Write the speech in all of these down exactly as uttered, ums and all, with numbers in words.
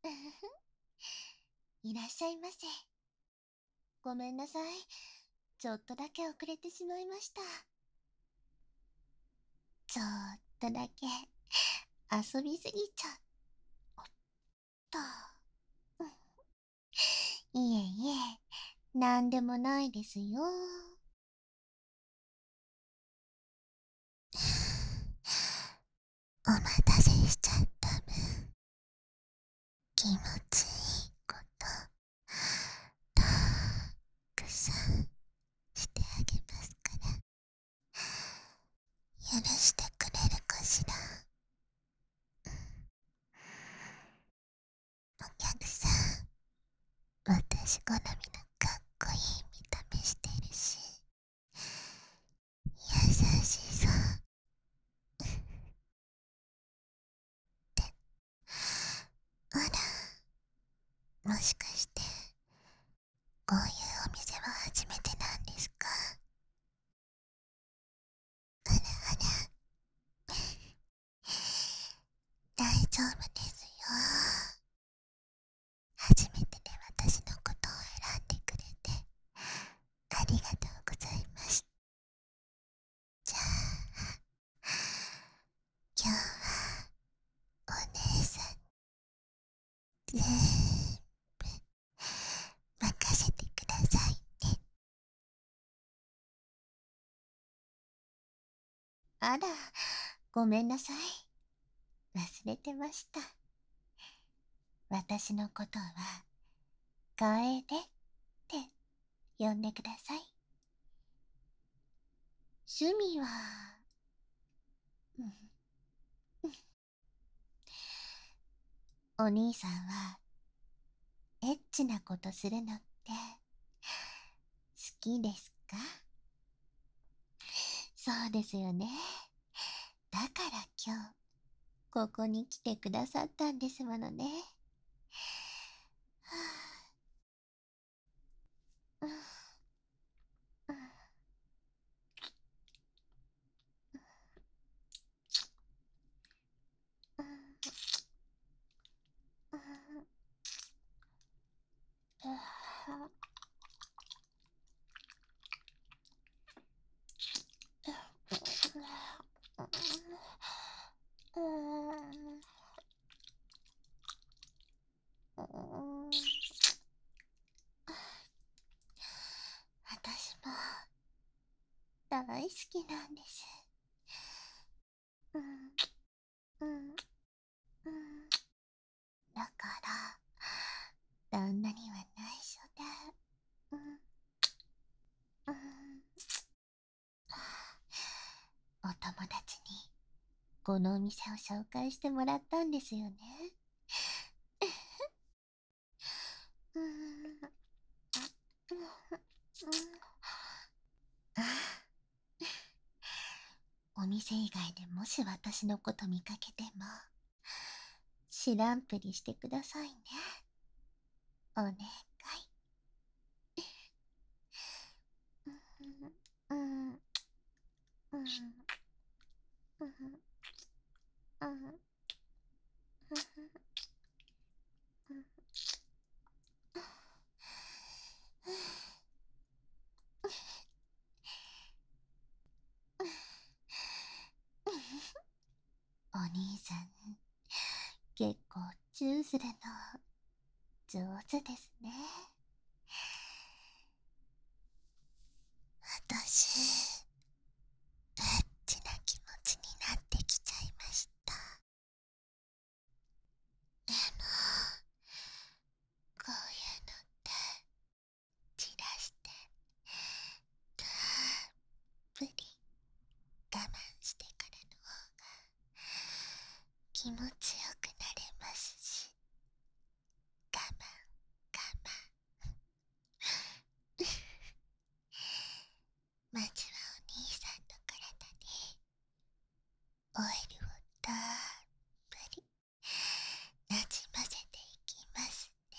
いらっしゃいませ。ごめんなさい。ちょっとだけ遅れてしまいました。ちょっとだけ遊びすぎちゃった。いえいえ、なんでもないですよ。お待たせしちゃった分、気持ちいいことたくさんしてあげますから、許してくれるかしら。お客さん、私好みのかっこいい見た目してるし、優しそうって。あら、もしかしてこういうお店は初めてなんですか？あらあら、大丈夫ですよ。初めてで私のことを選んでくれてありがとうございます。じゃあ、今日はお姉さん全部任せてくださいね。あら、ごめんなさい。忘れてました。私のことは、楓って呼んでください。趣味は、うん、お兄さんは、エッチなことするのって、好きですか？そうですよね。だから今日、ここに来てくださったんですものね。はあ、うん、うん、うん、うん、うん、うん、うん、私も大好きなんです。うん、うん、うん。だから、旦那には内緒で、うん、うん。お友達にこのお店を紹介してもらったんですよね。うん、うん、お店以外でもし私のこと見かけても知らんぷりしてくださいね。お願い。うん、うん、うん、うん、うん、うん、うん。お兄さん、結構チューするの上手ですね。私、エッチな気持ちになってきちゃいました。でも、こういうのって散らしてたっぷり我慢してからの方が気持ちよくなれますし、我慢我慢。まずはお兄さんの体にオイルをたっぷりなじませていきますね。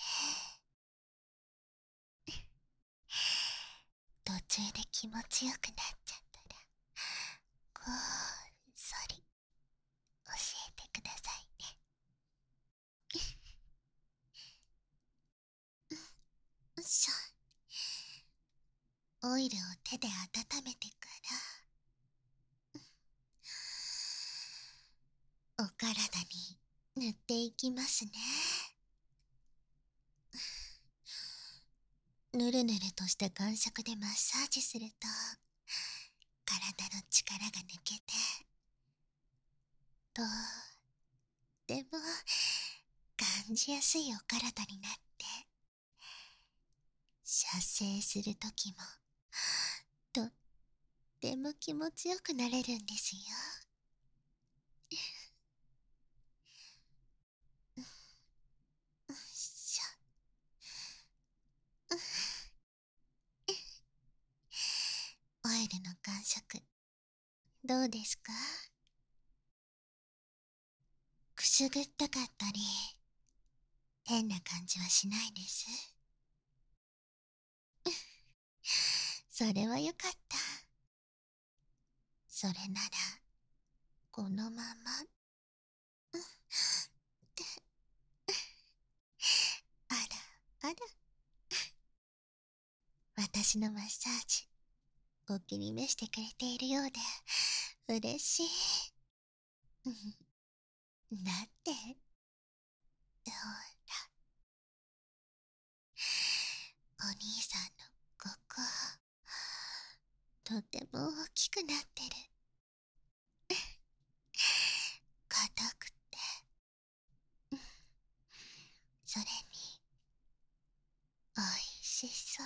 途中で気持ちよくなっちゃったらこっそり教えてくださいね。 オイルを手で温めてからお体に塗っていきますね。ぬるぬるとした感触でマッサージすると体の力が抜けてとっても感じやすいお体になって射精するときもとっても気持ちよくなれるんですよ。よいしょ。オイルの感触どうですか？くすぐったかったり変な感じはしないです？それはよかった。それならこのままあらあら、私のマッサージお気に召してくれているようで嬉しい。だってほら、お兄さんのここ、とても大きくなってる。硬くて、それに、おいしそう。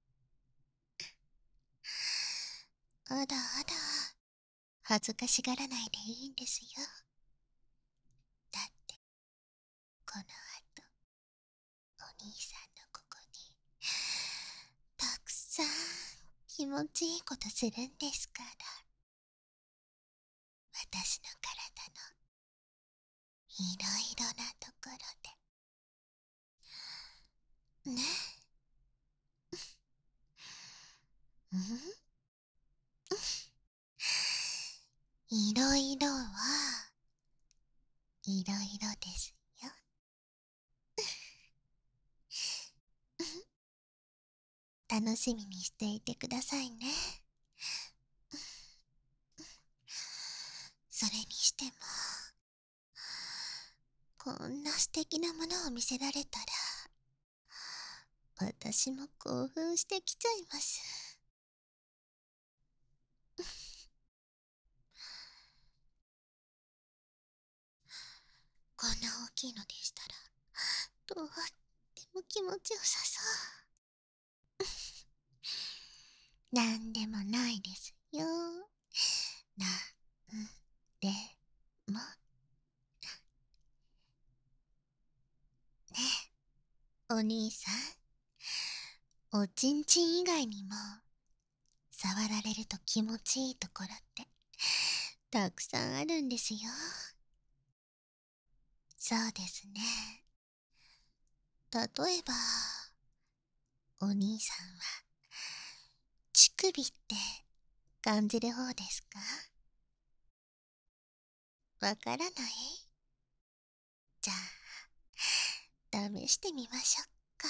あらあら、恥ずかしがらないでいいんですよ。だって、この後、お兄さんのここに、たくさん気持ちいいことするんですから。私の体のいろいろなところで。ね。うんいろいろはいろいろですよ。楽しみにしていてくださいね。それにしても、こんな素敵なものを見せられたら、私も興奮してきちゃいます。こんな大きいのでしたら、とっても気持ちよさそう。なんでもないですよ。なんでも。ねえ、お兄さん。おちんちん以外にも、触られると気持ちいいところって、たくさんあるんですよ。そうですね。例えば、お兄さんは、乳首って感じる方ですか？わからない？じゃあ、試してみましょうか。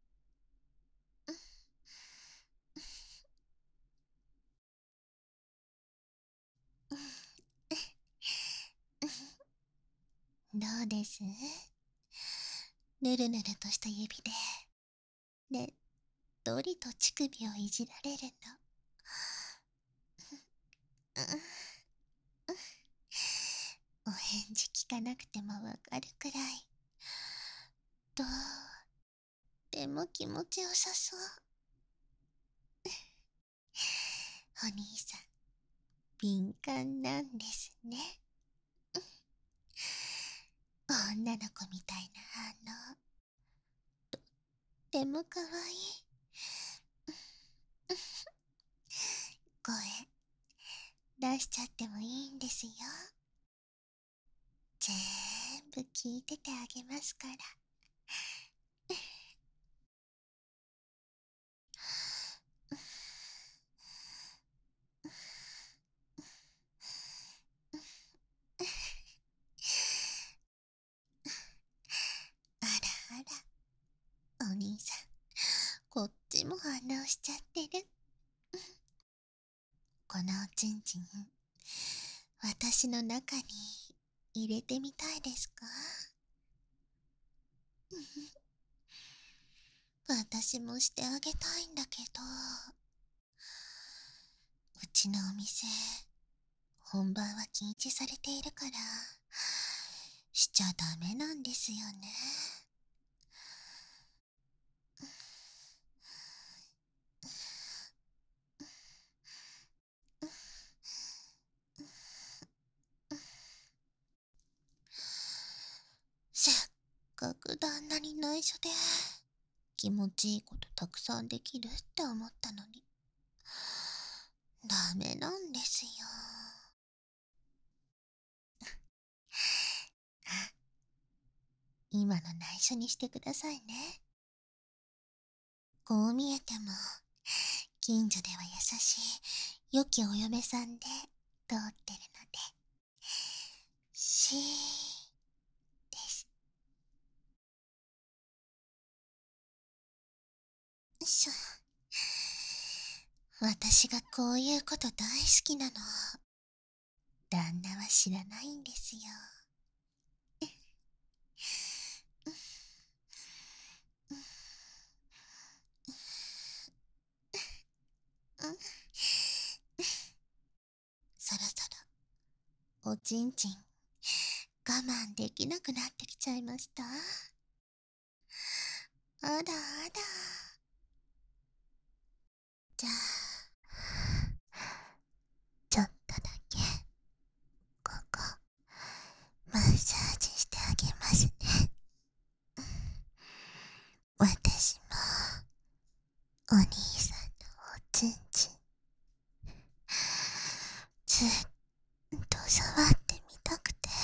どうです？ぬるぬるとした指で、ねっとりと乳首をいじられるの。お返事聞かなくてもわかるくらい、とっても気持ちよさそう。お兄さん、敏感なんですね。女の子みたいな反応、とってもかわいい。声出しちゃってもいいんですよ。ぜーんぶ聞いててあげますから。あらあら、お兄さん、こっちも反応しちゃってる。 このおちんちん、私の中に入れてみたいですか？私もしてあげたいんだけど、うちのお店、本番は禁止されているから、しちゃダメなんですよね。せっかく旦那に内緒で気持ちいいことたくさんできるって思ったのに、ダメなんですよ。あ、今の内緒にしてくださいね。こう見えても、近所では優しい良きお嫁さんで通ってるので、しーです。しょ。私がこういうこと大好きなの、旦那は知らないんですよ。そろそろおちんちん我慢できなくなってきちゃいました。あらあら。じゃあ、ちょっとだけここマッサージしてあげますね。私もお兄さんのおちんちんずっと触ってみたくて、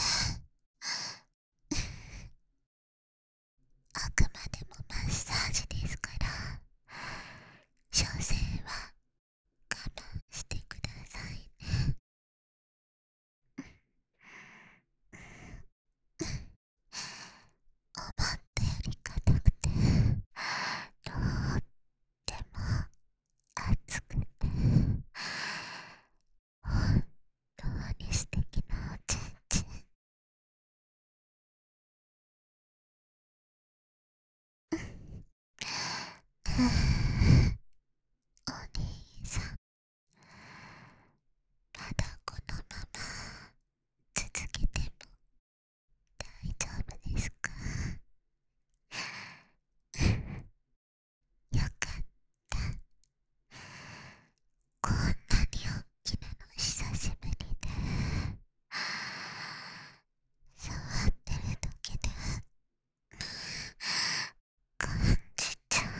あくまでもマッサージですから、所詮は我慢してくださいね。思ったより硬くて、とっても熱くて、本当に素敵なおちんちん。お兄さん、まだこのまま続けても大丈夫ですか？よかった。こんなに大きなの久しぶりで、触ってるだけで感じちゃ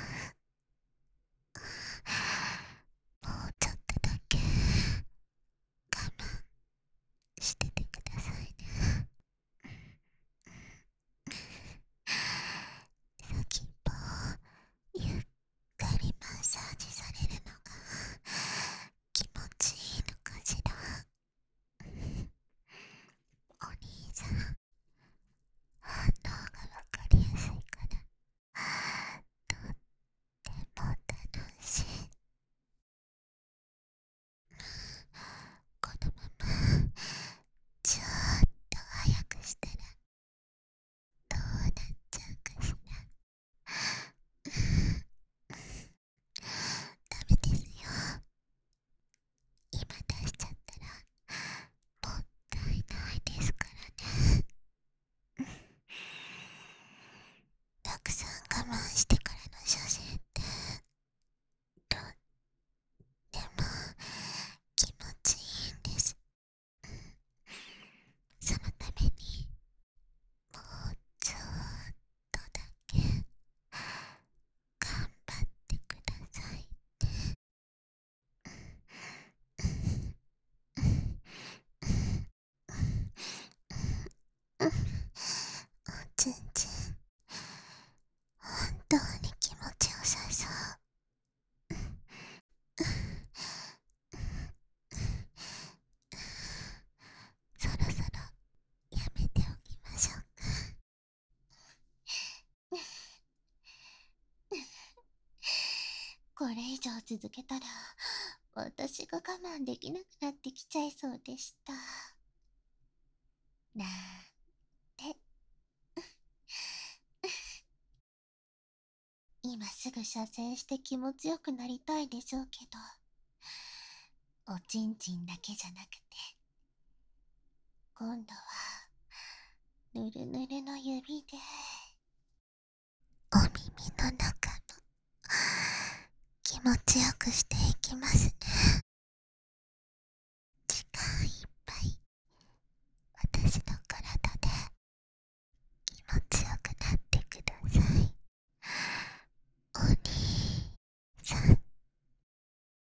う。もうちょっとだけ我慢しててくださいね。先っぽをゆっくりマッサージされるのが気持ちいいのかしら。お兄さん、反応がわかりやすいからとっても楽しい。このままちょっと早くしたらどうなっちゃうかしら。ダメですよ。今出しちゃったらもったいないですからね。たくさん我慢してからの初心ってとっても気持ちいいんです。そのためにもうちょっとだけ頑張ってくださいね。おちんちん本当に気持ちよさそう。そろそろやめておきましょうか。これ以上続けたら私が我慢できなくなってきちゃいそうでした。なんて。今すぐ射精して気持ちよくなりたいでしょうけど、おちんちんだけじゃなくて、今度はぬるぬるの指でお耳の中も気持ちよくしていきますね。